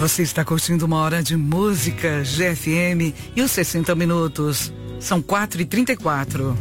Você está curtindo uma hora de música GFM e os 60 minutos. São 4h34.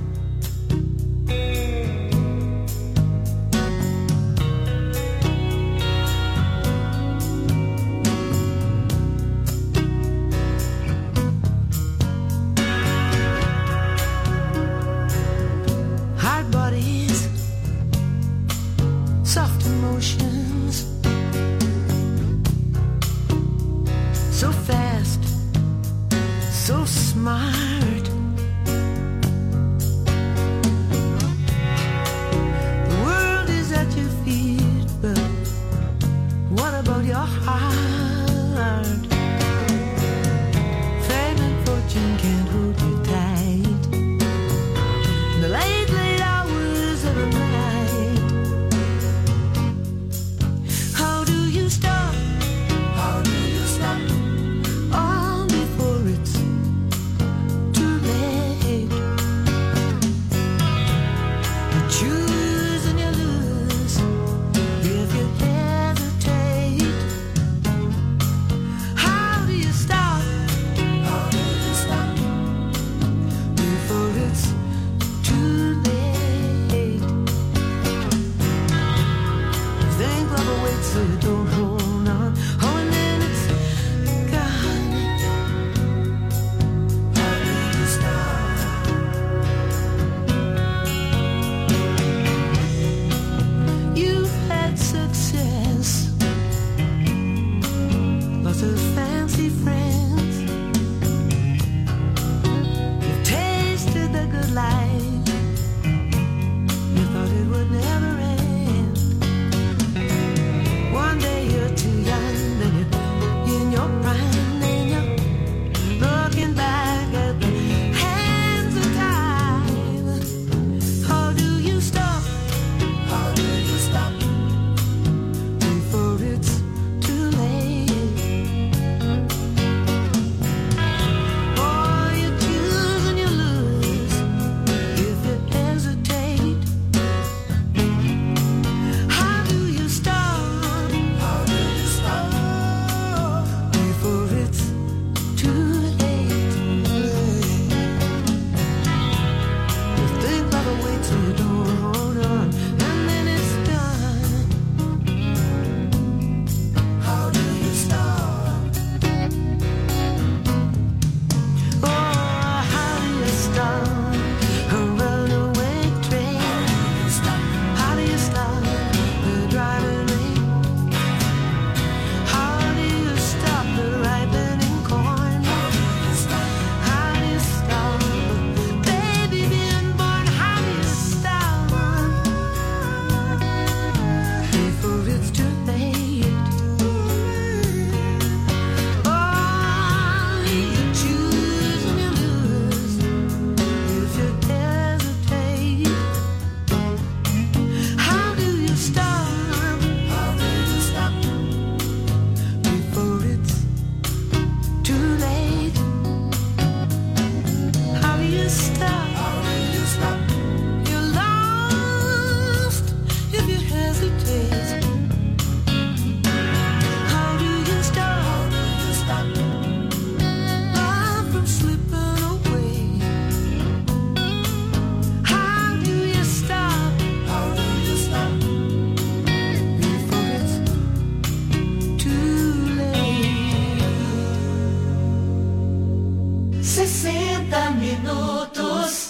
minutos,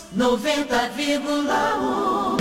90,1.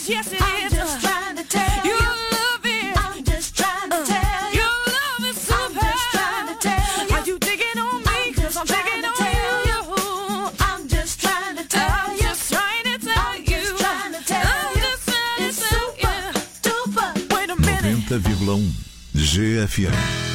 yes it is. I'm just trying to tell you. Love it. I'm just trying to tell you. Your love is super. I'm just trying to tell you. Are you digging on me? Cause I'm digging on you. I'm just trying to tell you. I'm just trying to tell you. I'm just trying to tell you. It's super duper. Wait a minute. 90,1 GFM.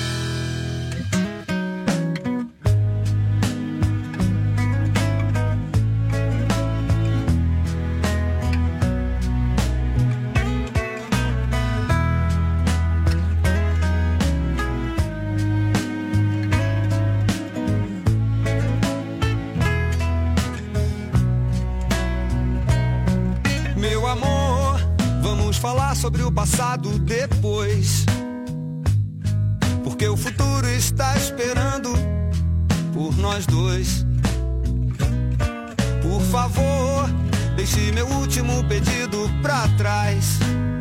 Sobre o passado depois, porque o futuro está esperando por nós dois. Por favor, deixe meu último pedido pra trás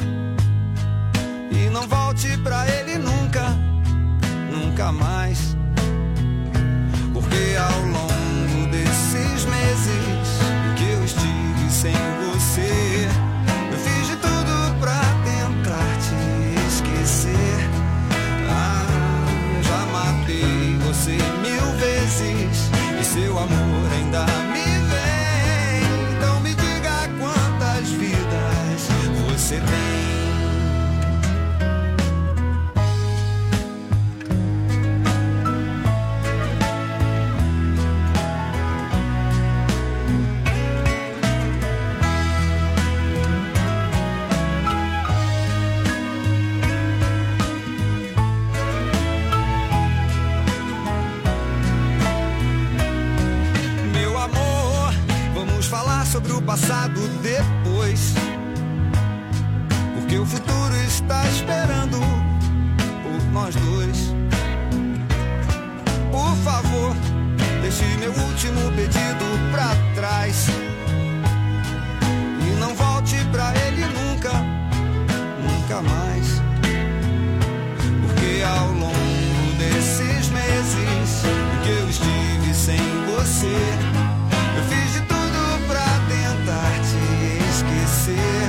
e não volte pra ele nunca, nunca mais. Porque ao longo desses meses que eu estive sem você, eu fiz de tudo pra tentar te esquecer. Já matei você 1000 vezes e seu amor ainda me vem. Então me diga quantas vidas você tem. Sobre o passado depois, porque o futuro está esperando por nós dois. Por favor, deixe meu último pedido pra trás e não volte pra ele nunca, nunca mais. Porque ao longo desses meses que eu estive sem você, eu fiz de tudo pra tentar te esquecer.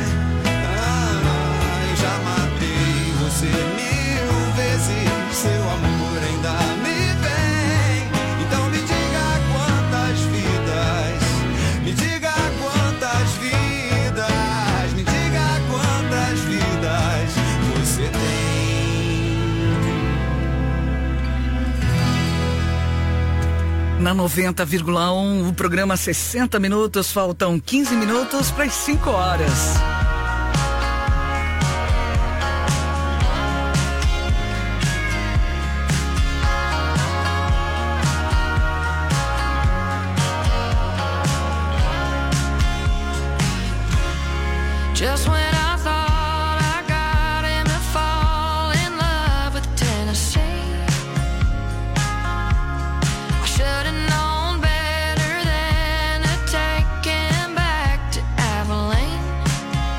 Eu já matei você 1000 vezes, seu amor ainda me vem. Então me diga quantas vidas, me diga quantas vidas, me diga quantas vidas você tem. Na 90,1, o programa 60 minutos, faltam 15 minutos para as 5 horas. Just when I thought I got him to fall in love with Tennessee, I should have known better than to take him back to Abilene.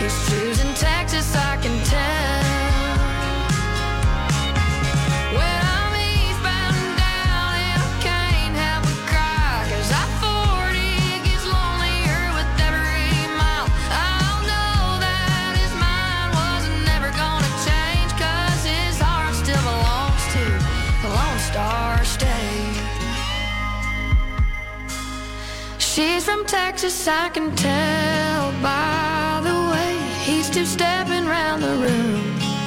He's choosing Texas, I can tell. When I'm eastbound and down and I can't help but cry, 'cause I-40 gets lonelier with every mile. I'll know that his mind wasn't never gonna change, 'cause his heart still belongs to the Lone Star State. She's from Texas, I can tell by the way he's two-stepping round the room.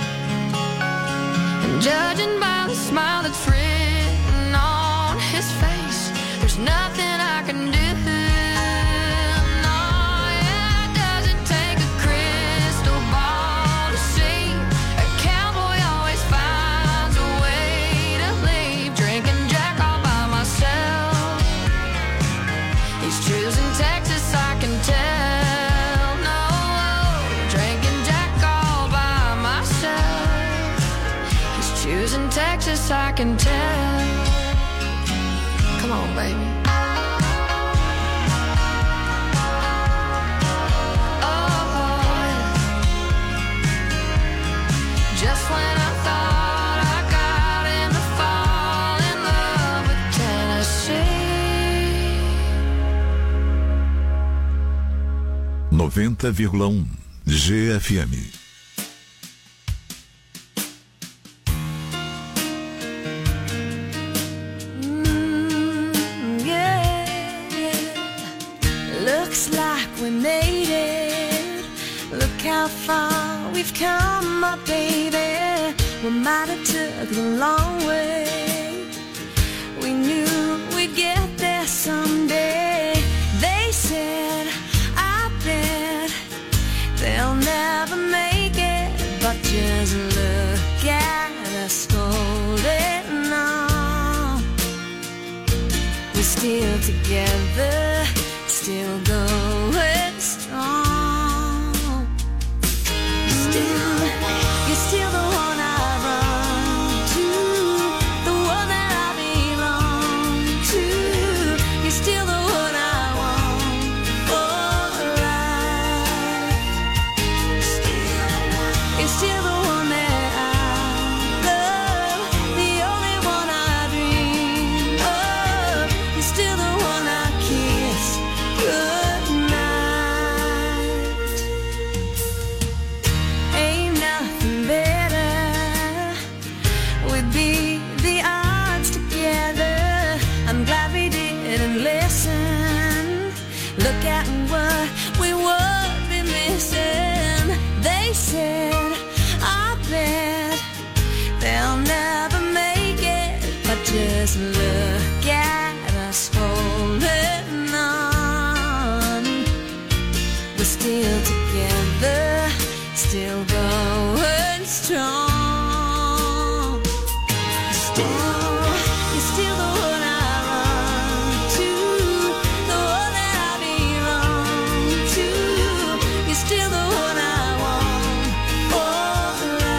And judging by the smile that's written on his face, there's nothing I can do. No, yeah, it doesn't take a crystal ball to see. A cowboy always finds a way to leave. Drinking Jack all by myself. He's choosing Texas, I can tell. No, drinking Jack all by myself. He's choosing Texas, I can tell. Come on, baby. Oh, just when I thought I got him to fall in love with Tennessee. 90,1 GFM. Looks like we made it. Look how far we've come, my baby. We might have took the long way. We knew we'd get there someday. They said, I bet they'll never make it, but just look at us holding on. We're still together, still going strong. Still, you're still the one I run to, the one that I belong to. You're still the one I want for life. You're still the one that I love, the only one I dream of. You're still the one I kiss goodnight. Ain't nothing better. We'd beat the odds together. I'm glad we didn't listen. Look at what we would be missing. They said, I bet they'll never make it, but just look at us holding on. We're still together, still going strong. Still, you're still the one I run to, the one that I belong to. You're still the one I want for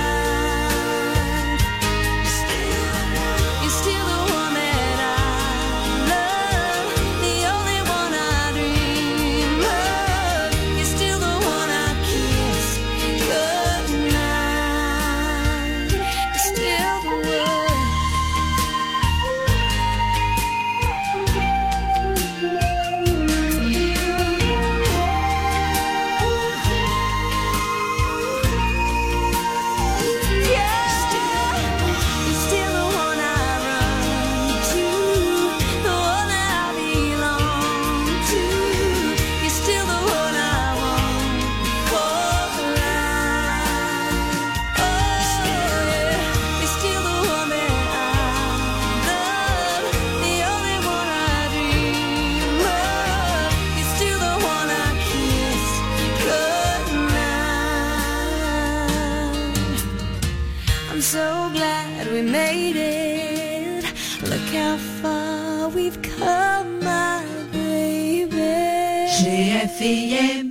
life. You're still the one that I love, the only one I dream of. You're still the one I kiss goodnight. You're still the one. You're still the one I run to, the one that I belong to. You're still the one I want for life. Oh, yeah. You're still the one that I love, the only one I dream of. You're still the one I kiss goodnight. I'm so glad we made it. Look how far we've come, my baby. GFM.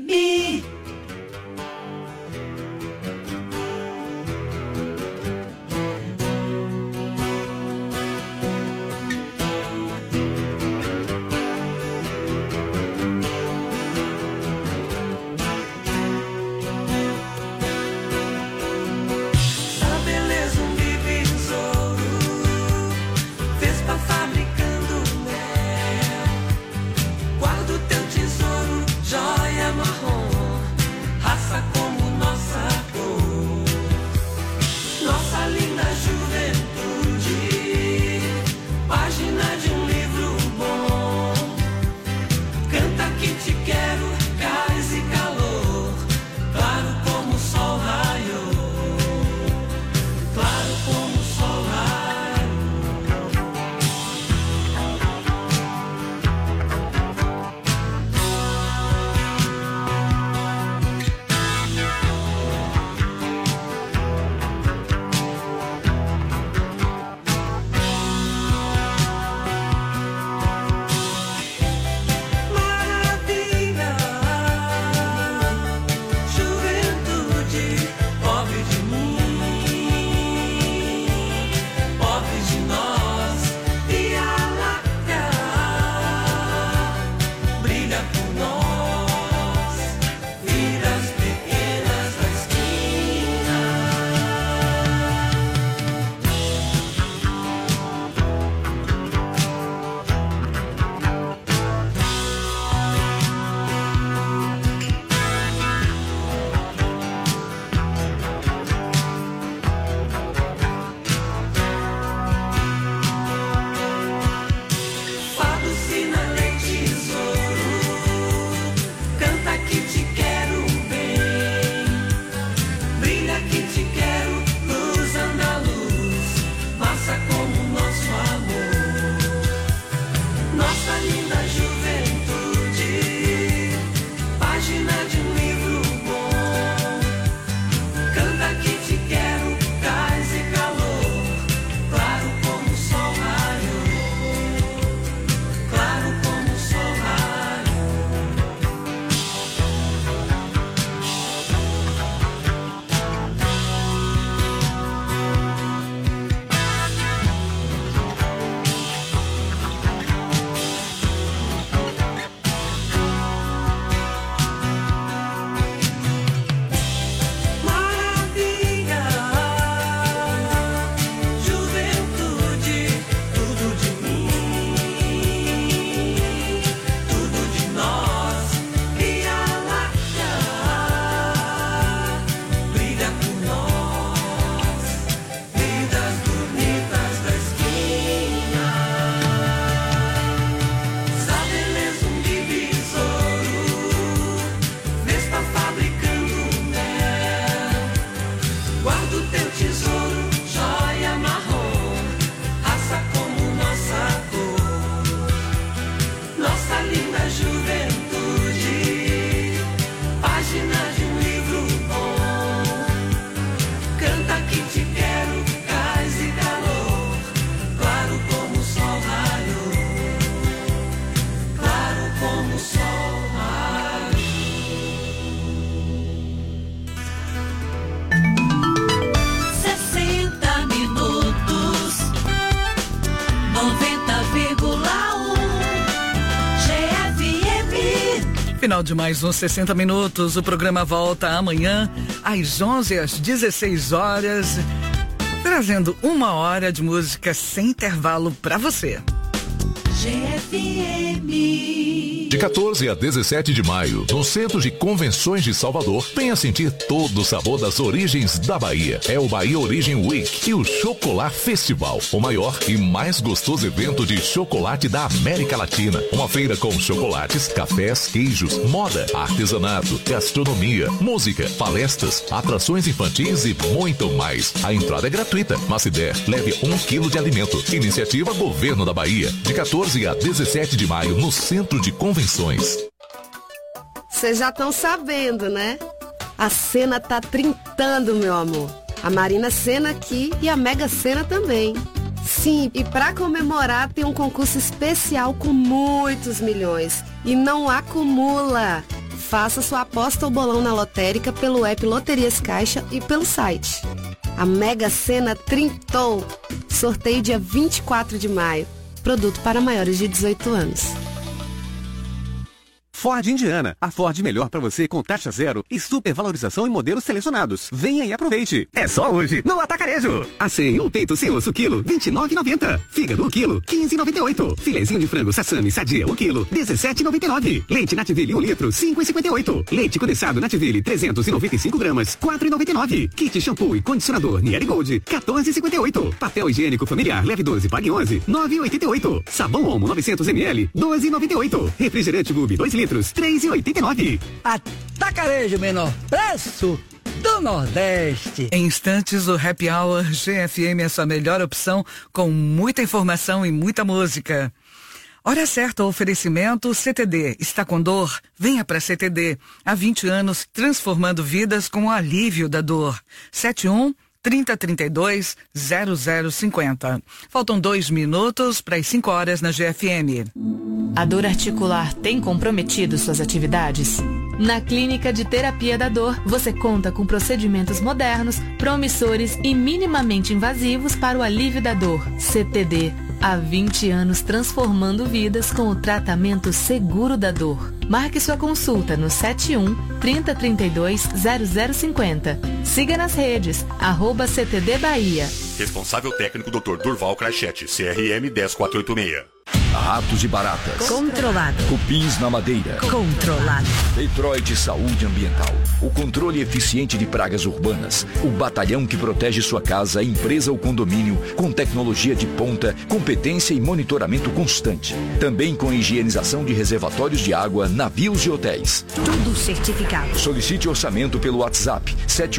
Final de mais uns 60 minutos. O programa volta amanhã às 11 às 16 horas, trazendo 1 hora de música sem intervalo para você. GFM. De 14 a 17 de maio, no Centro de Convenções de Salvador, venha sentir todo o sabor das origens da Bahia. É o Bahia Origin Week e o Chocolat Festival, o maior e mais gostoso evento de chocolate da América Latina. Uma feira com chocolates, cafés, queijos, moda, artesanato, gastronomia, música, palestras, atrações infantis e muito mais. A entrada é gratuita, mas se der, leve 1 quilo de alimento. Iniciativa Governo da Bahia, de 14 a 17 de maio, no Centro de Convenções. Vocês já estão sabendo, né? A Sena tá trintando, meu amor. A Marina Sena aqui e a Mega Sena também. Sim, e pra comemorar tem um concurso especial com muitos milhões. E não acumula. Faça sua aposta ou bolão na lotérica pelo app Loterias Caixa e pelo site. A Mega Sena trintou. Sorteio dia 24 de maio. Produto para maiores de 18 anos. Ford Indiana, a Ford melhor pra você com taxa zero e supervalorização em modelos selecionados. Venha e aproveite. É só hoje no Atacarejo. Assim, um peito sem osso quilo, R$ 29,90. Fígado o quilo, R$ 15,98. Filezinho de frango Sassami Sadia o quilo, R$ 17,99. Leite Nativille 1 litro, R$ 5,58. Leite condensado Nativille 395 gramas, R$ 4,99. Kit shampoo e condicionador Nieri Gold, R$ 14,58. Papel higiênico familiar leve 12, pague 11, R$ 9,88. Sabão Omo 900 ml, R$ 12,98. Refrigerante Gube 2 litros, R$ 3,89. Atacarejo, menor preço do Nordeste. Em instantes, o Happy Hour GFM é a sua melhor opção, com muita informação e muita música. Hora certa, oferecimento CTD. Está com dor? Venha para CTD. Há 20 anos, transformando vidas com o alívio da dor. 71-3032-0050. Faltam 2 minutos para as 5 horas na GFM. A dor articular tem comprometido suas atividades? Na Clínica de Terapia da Dor, você conta com procedimentos modernos, promissores e minimamente invasivos para o alívio da dor. CTD. Há 20 anos transformando vidas com o tratamento seguro da dor. Marque sua consulta no 71-3032-0050. Siga nas redes, @CTD Bahia. Responsável técnico Dr. Durval Crachete, CRM 10486. Ratos e baratas. Controlado. Cupins na madeira. Controlado. Detroit Saúde Ambiental. O controle eficiente de pragas urbanas. O batalhão que protege sua casa, empresa ou condomínio com tecnologia de ponta, competência e monitoramento constante. Também com higienização de reservatórios de água, navios e hotéis. Tudo certificado. Solicite orçamento pelo WhatsApp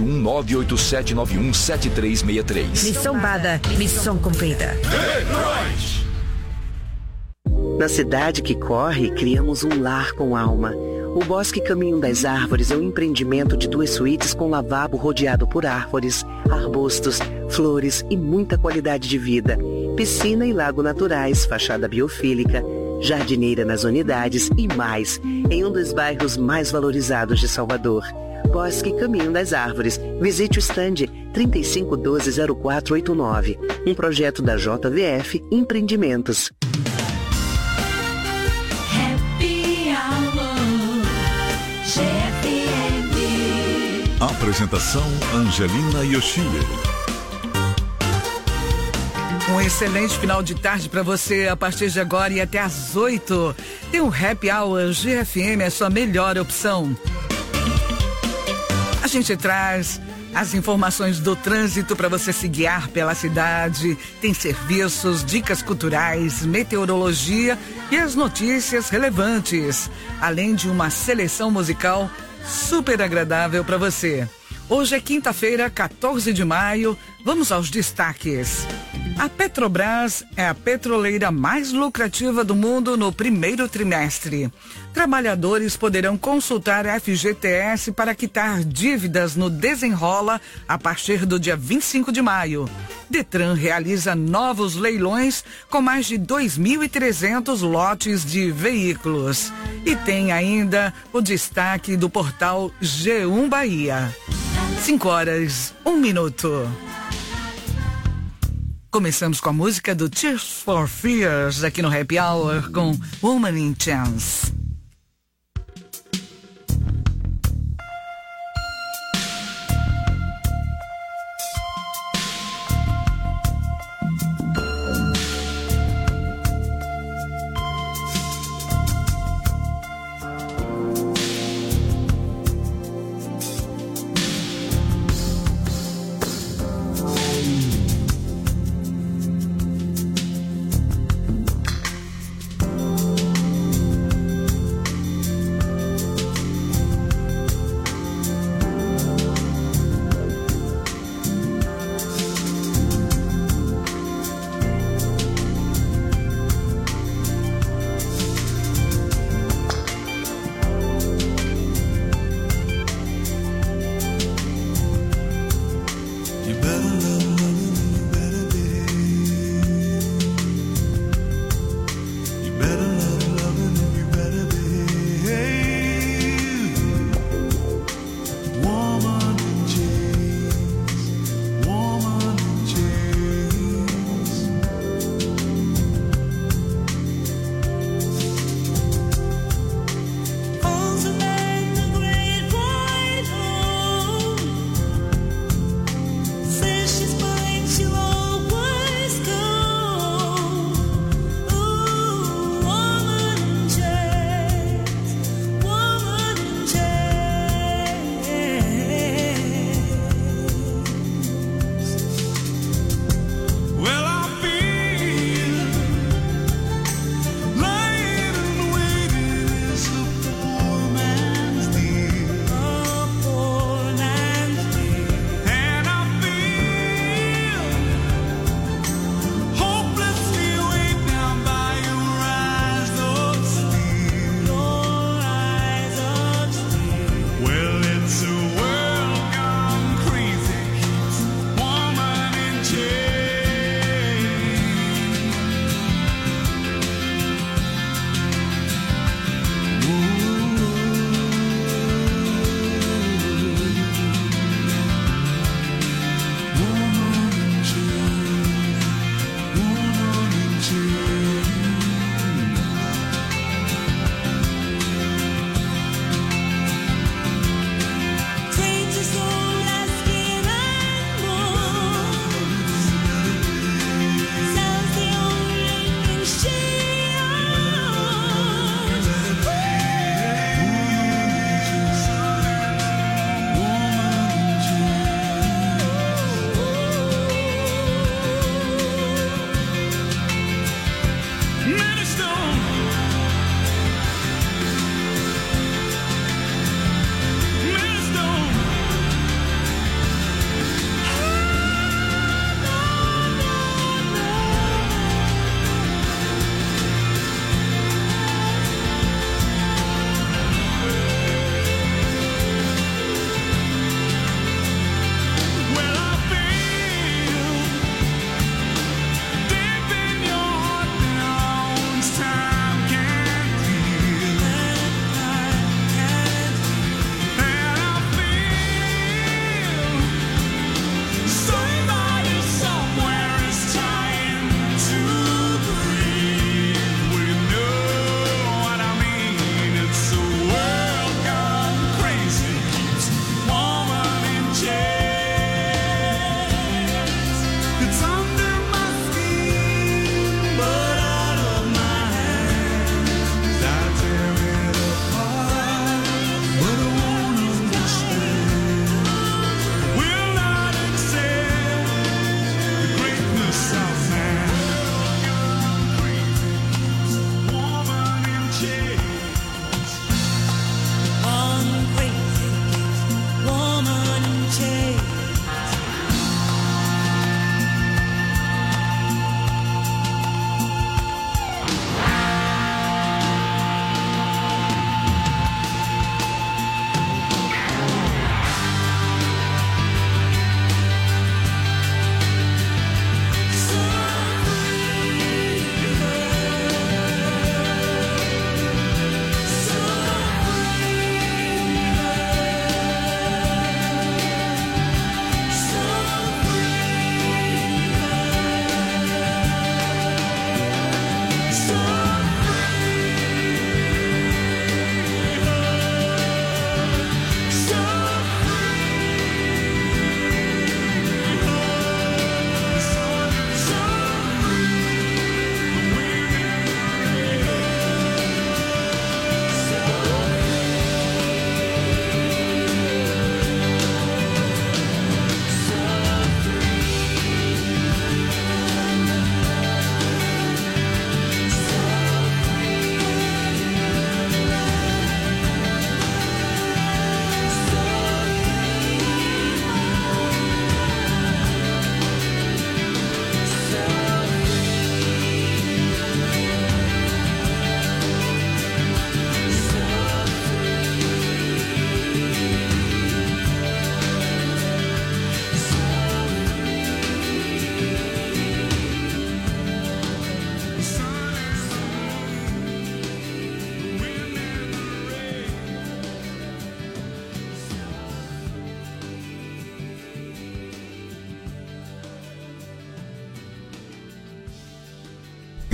71987917363. Missão dada, missão cumprida. Detroit! Na cidade que corre, criamos um lar com alma. O Bosque Caminho das Árvores é um empreendimento de 2 suítes com lavabo rodeado por árvores, arbustos, flores e muita qualidade de vida. Piscina e lago naturais, fachada biofílica, jardineira nas unidades e mais, em um dos bairros mais valorizados de Salvador. Bosque Caminho das Árvores. Visite o stand 3512-0489. Um projeto da JVF Empreendimentos. Apresentação Angelina Yoshida. Um excelente final de tarde para você a partir de agora e até às 8. Tem um Happy Hour GFM, a sua melhor opção. A gente traz as informações do trânsito para você se guiar pela cidade. Tem serviços, dicas culturais, meteorologia e as notícias relevantes, além de uma seleção musical super agradável para você. Hoje é quinta-feira, 14 de maio. Vamos aos destaques. A Petrobras é a petroleira mais lucrativa do mundo no primeiro trimestre. Trabalhadores poderão consultar a FGTS para quitar dívidas no Desenrola a partir do dia 25 de maio. Detran realiza novos leilões com mais de 2.300 lotes de veículos. E tem ainda o destaque do portal G1 Bahia. 5 horas, 1 minuto. Começamos com a música do Tears for Fears aqui no Happy Hour com Woman in Chains.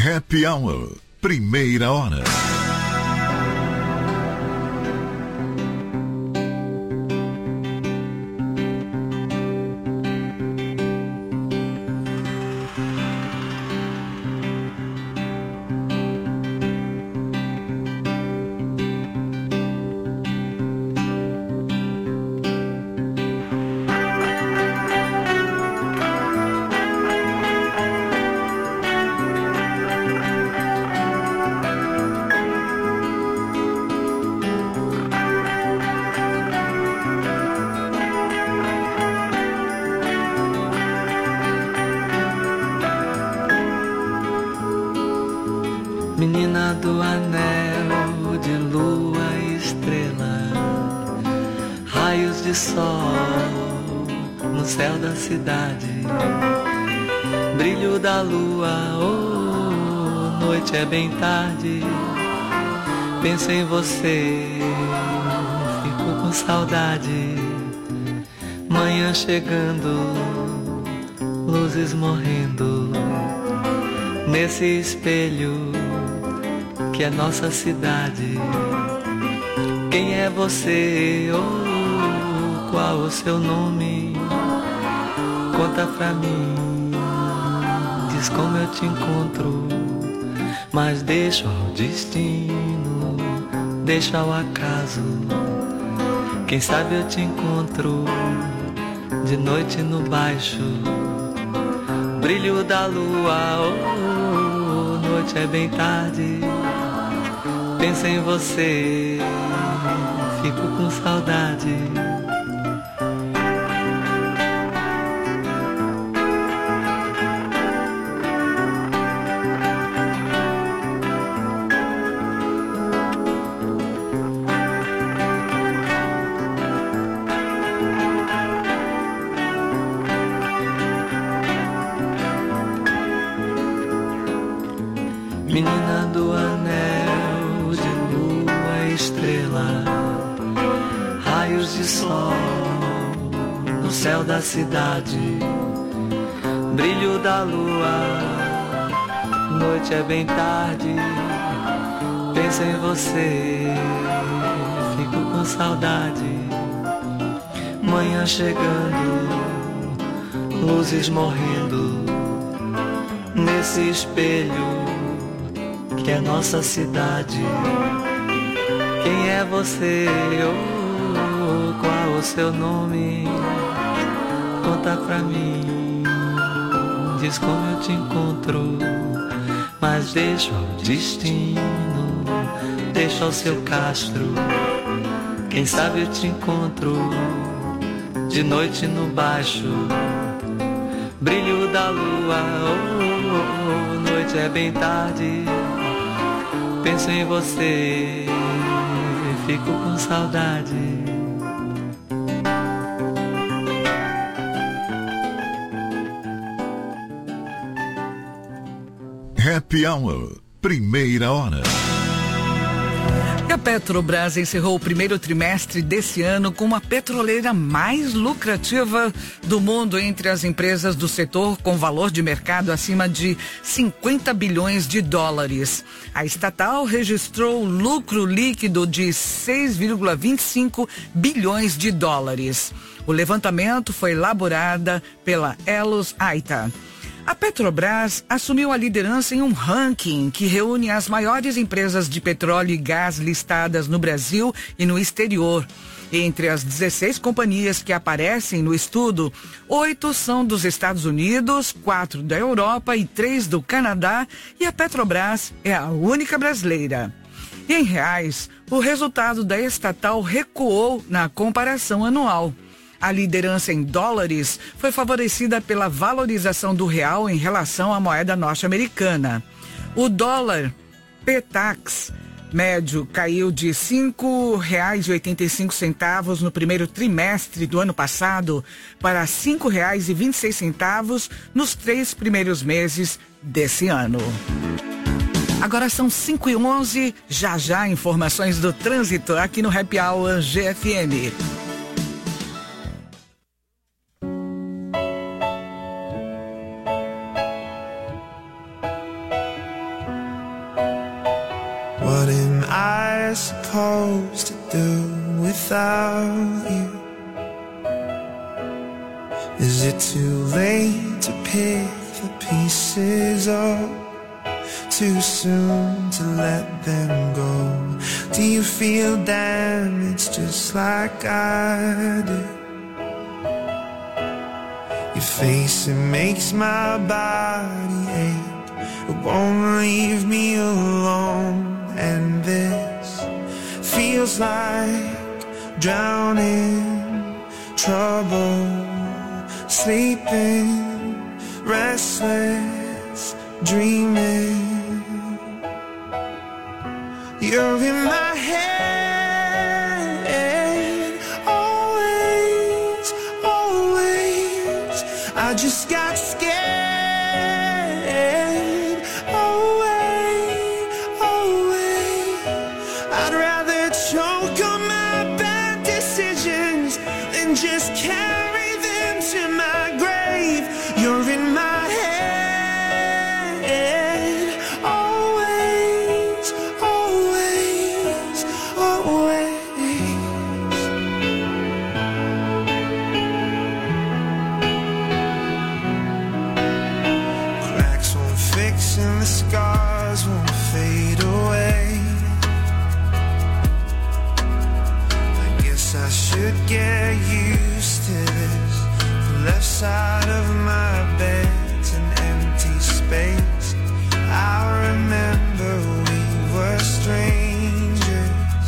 Happy Hour, primeira hora. Menina do anel de lua e estrela, raios de sol no céu da cidade, brilho da lua, oh, noite é bem tarde. Penso em você, fico com saudade. Manhã chegando, luzes morrendo nesse espelho que é nossa cidade. Quem é você? Oh, qual o seu nome? Conta pra mim, diz como eu te encontro. Mas deixa ao destino, deixa ao acaso. Quem sabe eu te encontro de noite no baixo. Brilho da lua, oh, noite é bem tarde. Penso em você, fico com saudade. Menina do anel de lua e estrela, raios de sol no céu da cidade, brilho da lua, noite é bem tarde. Penso em você, fico com saudade. Manhã chegando, luzes morrendo nesse espelho que é nossa cidade. Quem é você? Oh, qual o seu nome? Conta pra mim, diz como eu te encontro. Mas deixa ao destino, deixa ao seu castro. Quem sabe eu te encontro de noite no baixo. Brilho da lua, oh, noite é bem tarde. Penso em você, fico com saudade. Happy Hour, primeira hora. A Petrobras encerrou o primeiro trimestre desse ano com a petroleira mais lucrativa do mundo entre as empresas do setor, com valor de mercado acima de 50 bilhões de dólares. A estatal registrou lucro líquido de 6,25 bilhões de dólares. O levantamento foi elaborado pela Elos Aita. A Petrobras assumiu a liderança em um ranking que reúne as maiores empresas de petróleo e gás listadas no Brasil e no exterior. Entre as 16 companhias que aparecem no estudo, 8 são dos Estados Unidos, 4 da Europa e 3 do Canadá, e a Petrobras é a única brasileira. Em reais, o resultado da estatal recuou na comparação anual. A liderança em dólares foi favorecida pela valorização do real em relação à moeda norte-americana. O dólar Petax médio caiu de R$ 5,85 no primeiro trimestre do ano passado para R$ 5,26 nos 3 primeiros meses desse ano. Agora são 5h11, já informações do trânsito aqui no Happy Hour GFM. supposed to do without you? Is it too late to pick the pieces up? Too soon to let them go? Do you feel damaged just like I do? Your face, it makes my body ache. It won't leave me alone. And this feels like drowning, trouble, sleeping, restless, dreaming. You're in my head, always, always. I just got scared, away, away. I'd rather choke on my bad decisions than just carry them to my grave. You're in my head, always, always, always. Cracks won't fix and the scars won't fade away. I guess I should get used to this. The left side of my bed's an empty space. I remember we were strangers.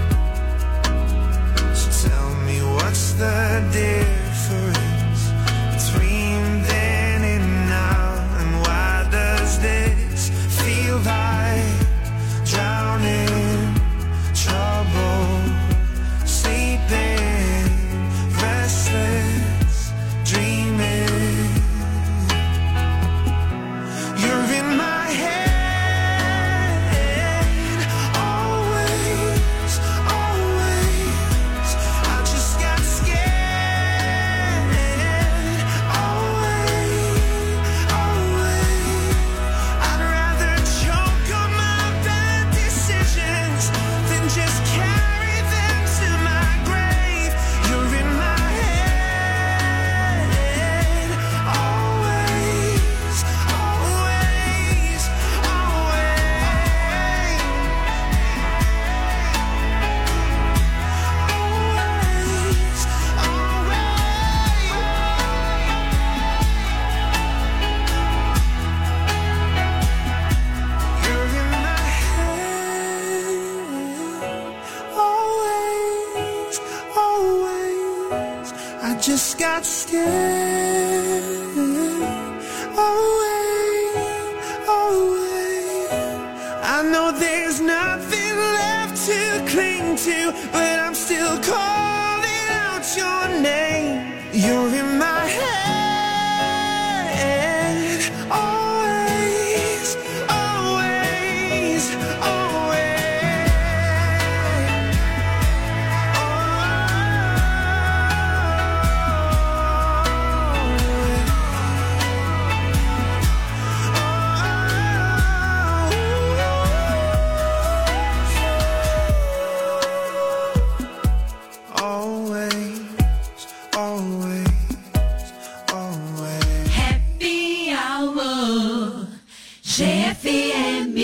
So tell me, what's the difference between then and now? And why does this feel like drowning, trouble, sleeping, restless, dreaming? You're in my head, always, always. I just got scared, away, away. I'd rather choke on my bad decisions than just carry them to my grave. You're in my head, always, always, always, always. I just got scared, away, away. I know there's nothing left to cling to, but I'm still calling out your name. You're in my head, always, always, always. Always, always, always. Happy Hour, GFM.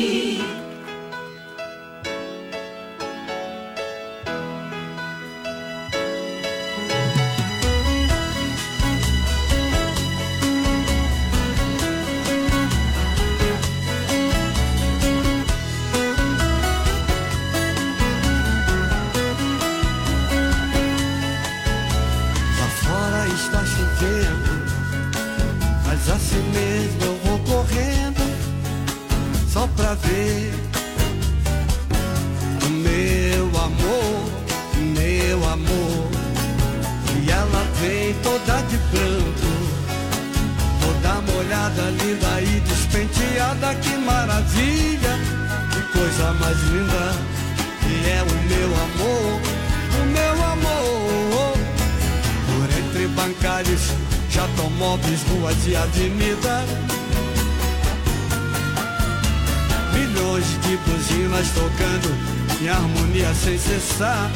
Lá fora está chovendo, mas assim mesmo eu vou correndo, só pra ver o meu amor, meu amor. E ela vem toda de branco, toda molhada, linda e despenteada. Que maravilha, que coisa mais linda. E é o meu amor, o meu amor. Por entre bancários, jatomóveis, ruas e avenida, milhões de buzinas tocando, em harmonia sem cessar.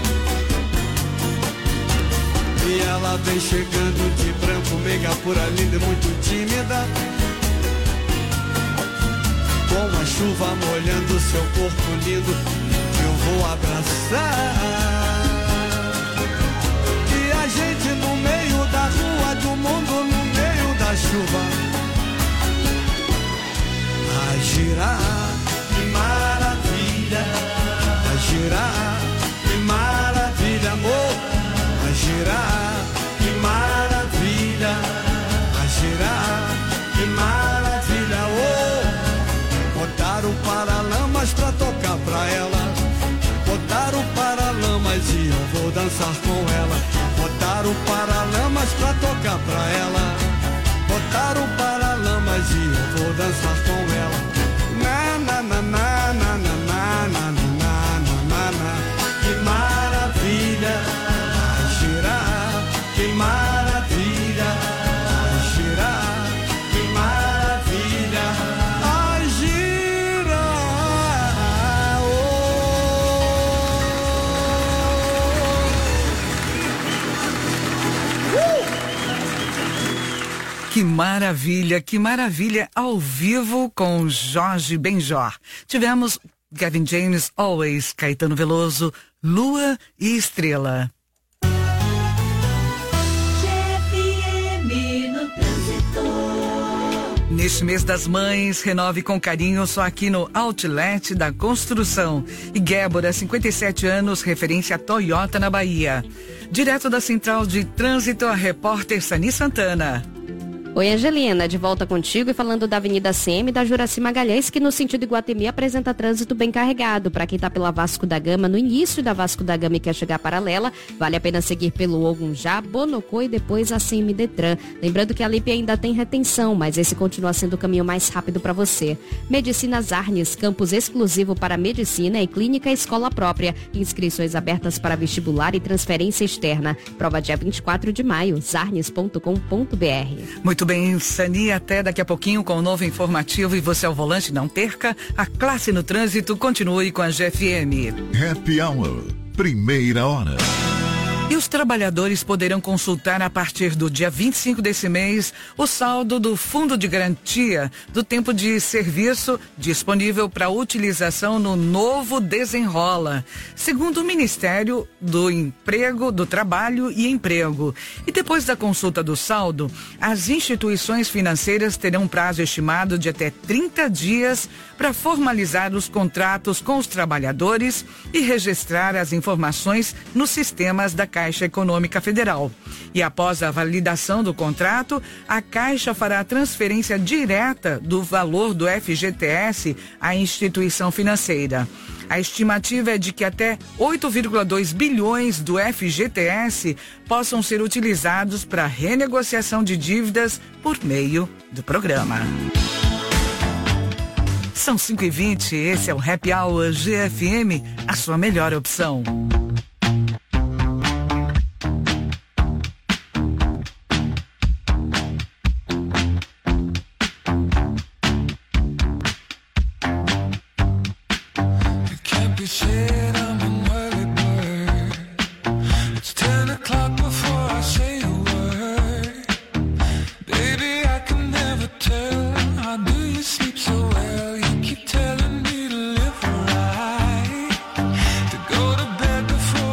E ela vem chegando de branco, meiga, pura, linda e muito tímida, com a chuva molhando seu corpo lindo, eu vou abraçar. E a gente no meio da rua, do mundo no meio da chuva, a girar, que maravilha, a girar, que maravilha, amor. A girar, que maravilha, a girar, que maravilha, oh. Botaram paralamas pra tocar pra ela, botaram paralamas e eu vou dançar com ela. Botaram paralamas pra tocar pra ela, botaram paralamas e eu vou dançar com ela. Na na na na na na na na na na. Que maravilha. Que maravilha, a girar, que maravilha, a girar, Que maravilha, ao vivo com Jorge Benjor. Tivemos Gavin James, Always, Caetano Veloso, Lua e Estrela. Neste mês das mães, renove com carinho só aqui no Outlet da Construção. E Guébora, 57 anos, referência Toyota na Bahia. Direto da Central de Trânsito, a repórter Sani Santana. Oi, Angelina, de volta contigo e falando da Avenida CM da Juraci Magalhães, que no sentido Iguatemi apresenta trânsito bem carregado. Para quem está pela Vasco da Gama, no início da Vasco da Gama e quer chegar paralela, vale a pena seguir pelo Ogunjá, Bonocô e depois a CM Detran. Lembrando que a Lipe ainda tem retenção, mas esse continua sendo o caminho mais rápido para você. Medicinas Arnes, campus exclusivo para medicina e clínica escola própria. Inscrições abertas para vestibular e transferência externa. Prova dia 24 de maio, zarnes.com.br. Muito bem, Sani, até daqui a pouquinho com o novo informativo e você ao volante, não perca. A classe no trânsito continue com a GFM. Happy Hour, primeira hora. E os trabalhadores poderão consultar a partir do dia 25 desse mês o saldo do Fundo de Garantia do Tempo de Serviço disponível para utilização no novo Desenrola, segundo o Ministério do Emprego, do Trabalho e Emprego. E depois da consulta do saldo, as instituições financeiras terão um prazo estimado de até 30 dias para formalizar os contratos com os trabalhadores e registrar as informações nos sistemas da Caixa Econômica Federal. E após a validação do contrato, a Caixa fará a transferência direta do valor do FGTS à instituição financeira. A estimativa é de que até 8,2 bilhões do FGTS possam ser utilizados para renegociação de dívidas por meio do programa. São 5h20, esse é o Happy Hour GFM, a sua melhor opção. Go to bed before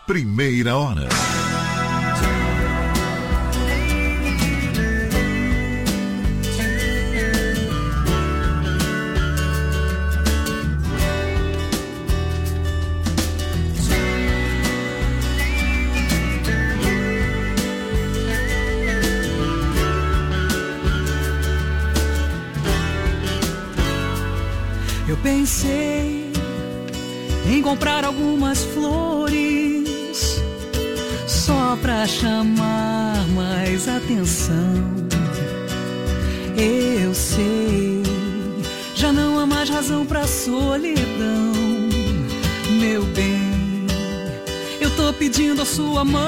primeira hora. Eu pensei em comprar algumas flores só pra chamar mais atenção. Eu sei, já não há mais razão pra solidão. Meu bem, eu tô pedindo a sua mão.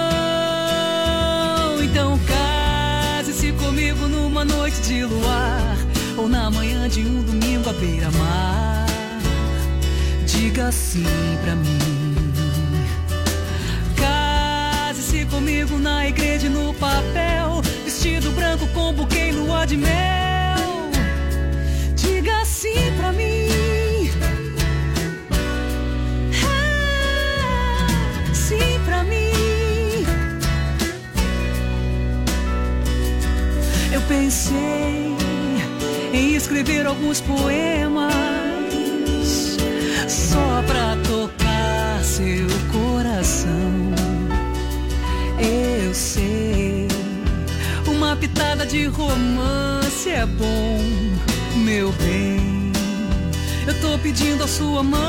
Então case-se comigo numa noite de luar, ou na manhã de um domingo à beira-mar. Diga sim pra mim. Case-se comigo na igreja e no papel, vestido branco com buquê e lua de mel. Diga sim pra mim. Sim pra mim. Eu pensei em escrever alguns poemas só pra tocar seu coração. Eu sei, uma pitada de romance é bom, meu bem. Eu tô pedindo a sua mão.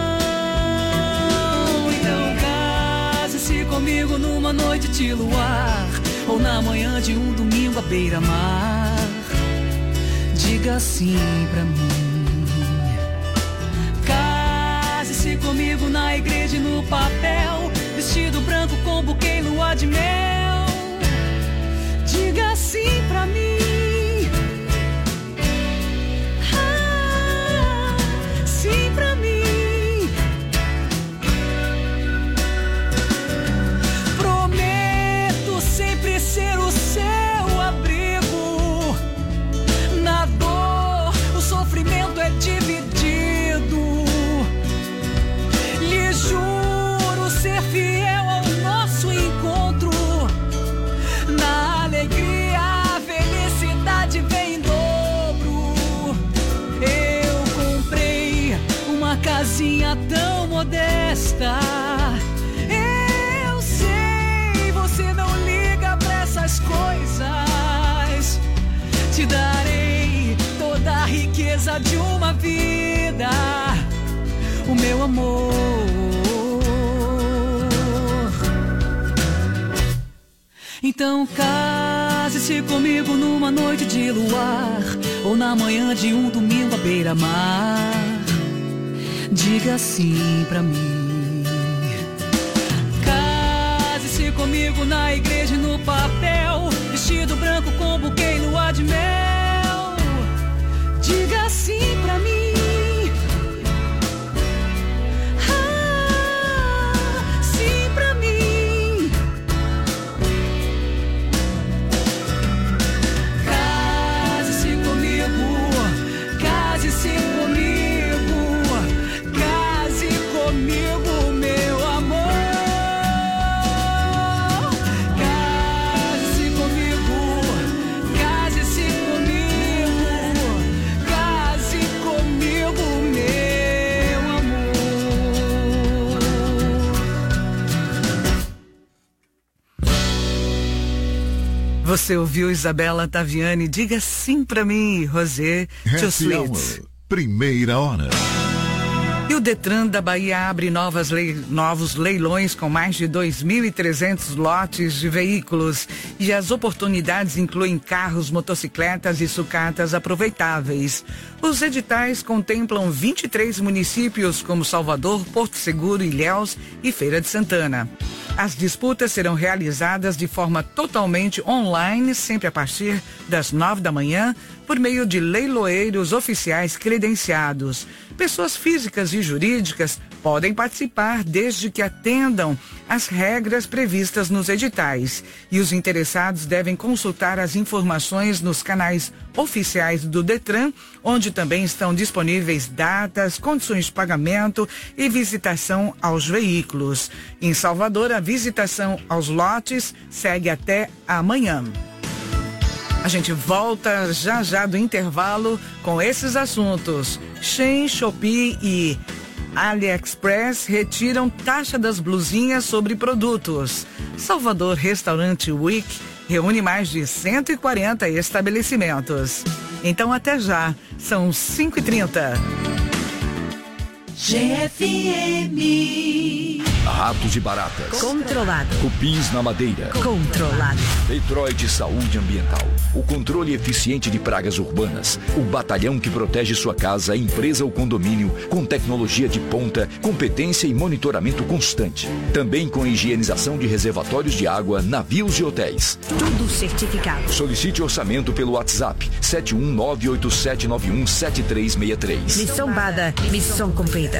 Então case-se comigo numa noite de luar, ou na manhã de um domingo à beira-mar. Diga sim pra mim. Case-se comigo na igreja e no papel, vestido branco com buquê e lua de mel. Diga sim pra mim. Sim pra mim. Prometo sempre ser o seu abrigo. Na dor, o sofrimento é dividido. Lhe juro ser fiel ao nosso encontro. Na alegria, a felicidade vem em dobro. Eu comprei uma casinha tão modesta. Eu sei, você não liga pra essas coisas. Te darei toda a riqueza de uma vida, o meu amor. Então case-se comigo numa noite de luar, ou na manhã de um domingo à beira-mar. Diga sim pra mim. Case-se comigo na igreja e no papel, vestido branco com buquê e lua de mel. Diga sim pra mim. Sim pra mim. Case-se comigo, case-se comigo, case comigo, meu amor. Case-se comigo, case-se comigo, case comigo, meu amor. Você ouviu Isabela Taviani, Diga Sim Pra Mim, Rosé Too Happy Sweet. Hour, primeira hora. E o Detran da Bahia abre novos leilões com mais de 2.300 lotes de veículos. E as oportunidades incluem carros, motocicletas e sucatas aproveitáveis. Os editais contemplam 23 municípios como Salvador, Porto Seguro, Ilhéus e Feira de Santana. As disputas serão realizadas de forma totalmente online, sempre a partir das 9 da manhã, por meio de leiloeiros oficiais credenciados. Pessoas físicas e jurídicas podem participar desde que atendam às regras previstas nos editais. E os interessados devem consultar as informações nos canais oficiais do Detran, onde também estão disponíveis datas, condições de pagamento e visitação aos veículos. Em Salvador, a visitação aos lotes segue até amanhã. A gente volta já do intervalo com esses assuntos. Shein, Shopee e AliExpress retiram taxa das blusinhas sobre produtos. Salvador Restaurante Week reúne mais de 140 estabelecimentos. Então até já, são 5h30. GFM. Ratos e baratas. Controlado. Cupins na madeira. Controlado. Detroit Saúde Ambiental. O controle eficiente de pragas urbanas. O batalhão que protege sua casa, empresa ou condomínio com tecnologia de ponta, competência e monitoramento constante. Também com higienização de reservatórios de água, navios e hotéis. Tudo certificado. Solicite orçamento pelo WhatsApp 71987917363. Missão dada, missão cumprida.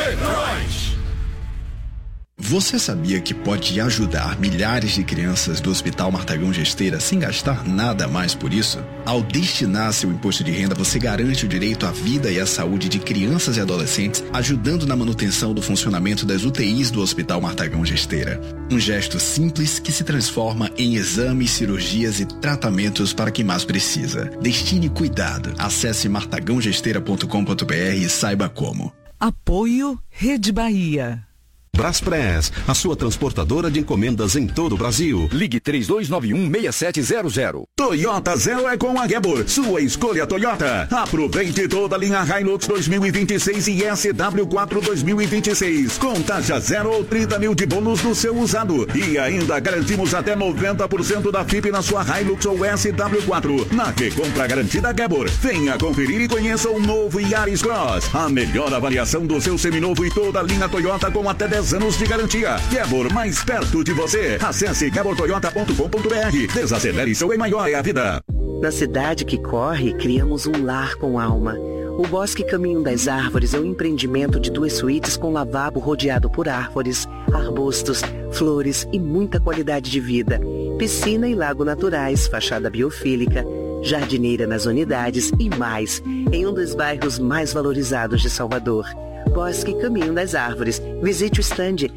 Você sabia que pode ajudar milhares de crianças do Hospital Martagão Gesteira sem gastar nada mais por isso? Ao destinar seu imposto de renda, você garante o direito à vida e à saúde de crianças e adolescentes, ajudando na manutenção do funcionamento das UTIs do Hospital Martagão Gesteira. Um gesto simples que se transforma em exames, cirurgias e tratamentos para quem mais precisa. Destine cuidado. Acesse martagãogesteira.com.br e saiba como. Apoio Rede Bahia. Braspress, a sua transportadora de encomendas em todo o Brasil. Ligue 3291-6700. Toyota Zero é com a Gebor, sua escolha Toyota. Aproveite toda a linha Hilux 2026 e SW4 2026, com taxa zero ou 30 mil de bônus no seu usado. E ainda garantimos até 90% da FIP na sua Hilux ou SW4. Na recompra garantida Gebor. Venha conferir e conheça o novo Yaris Cross. A melhor avaliação do seu seminovo e toda a linha Toyota com até 10 anos de garantia. Gebor, mais perto de você. Acesse gebortoyota.com.br. Desacelere seu e maior é a vida. Na cidade que corre, criamos um lar com alma. O Bosque Caminho das Árvores é um empreendimento de 2 suítes com lavabo rodeado por árvores, arbustos, flores e muita qualidade de vida. Piscina e lago naturais, fachada biofílica, jardineira nas unidades e mais, em um dos bairros mais valorizados de Salvador. Bosque Caminho das Árvores. Visite o stand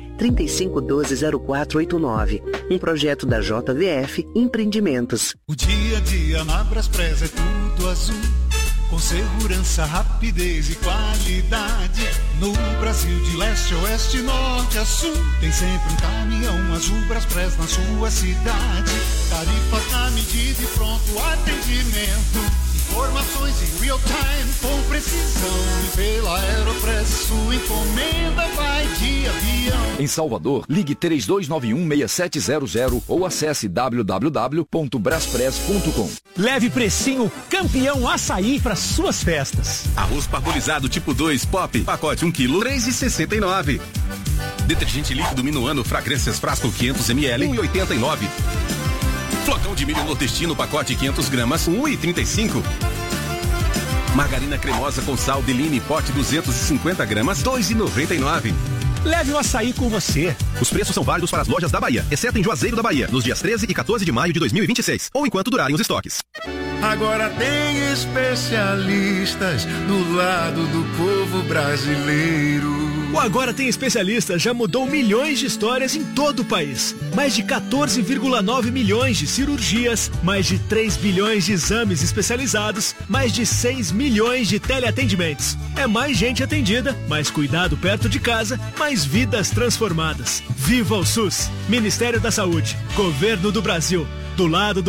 3512-0489. Um projeto da JVF Empreendimentos. O dia a dia na Braspress é tudo azul, com segurança, rapidez e qualidade. No Brasil de leste a oeste, norte a sul, tem sempre um caminhão azul Braspress na sua cidade. Tarifas na medida e pronto atendimento. Informações em real time com precisão. E pela Aeropress sua encomenda vai de avião. Em Salvador, ligue 3291-6700 ou acesse www.braspress.com. Leve precinho campeão açaí para suas festas. Arroz parbolizado tipo 2 Pop, pacote 1 kg, 3,69. Detergente líquido Minuano Fragrâncias frasco 500 ml, 1,89. Flocão de milho nordestino, pacote 500 gramas, 1,35. Margarina cremosa com sal Deline, pote 250 gramas, 2,99. Leve o açaí com você. Os preços são válidos para as lojas da Bahia, exceto em Juazeiro da Bahia, nos dias 13 e 14 de maio de 2026, ou enquanto durarem os estoques. Agora tem especialistas do lado do povo brasileiro. O Agora Tem Especialistas já mudou milhões de histórias em todo o país. Mais de 14,9 milhões de cirurgias, mais de 3 bilhões de exames especializados, mais de 6 milhões de teleatendimentos. É mais gente atendida, mais cuidado perto de casa, mais vidas transformadas. Viva o SUS! Ministério da Saúde, Governo do Brasil, do lado do